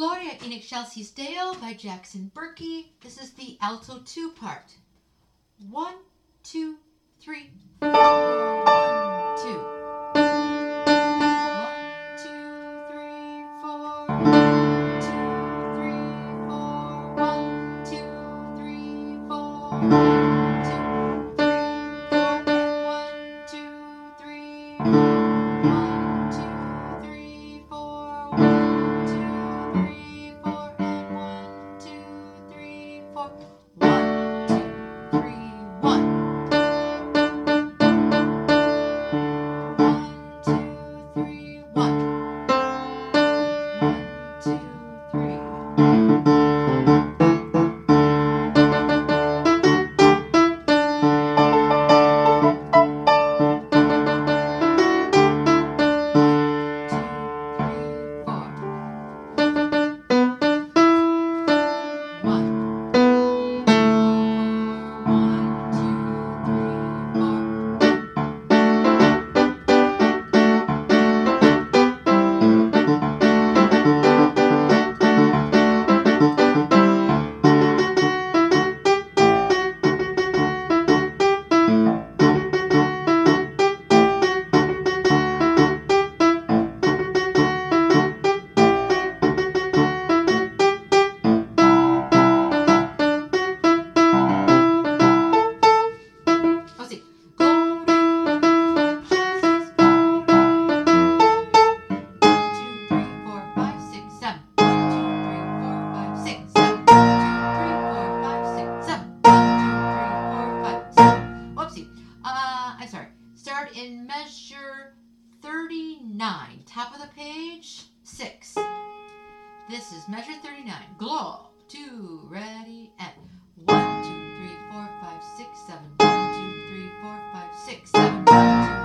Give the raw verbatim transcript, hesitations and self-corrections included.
Gloria in Excelsis Deo by Jackson Berkey. This is the alto two part. One, two, three, four. One, two. One, two, three, four. One, two, three, four. One, two, three, four. One, two, three, four. And one, two, three, four. One, two, three, four. One, two, three, four. And one, two, three, four. One, two, three, one. One, two, three, one. One, two, three. Start in measure thirty-nine, top of the page, six. This is measure thirty-nine. Glow, two, ready, and one, two, three, four, five, six, seven. One, two, three, four, five, six, seven. One, two,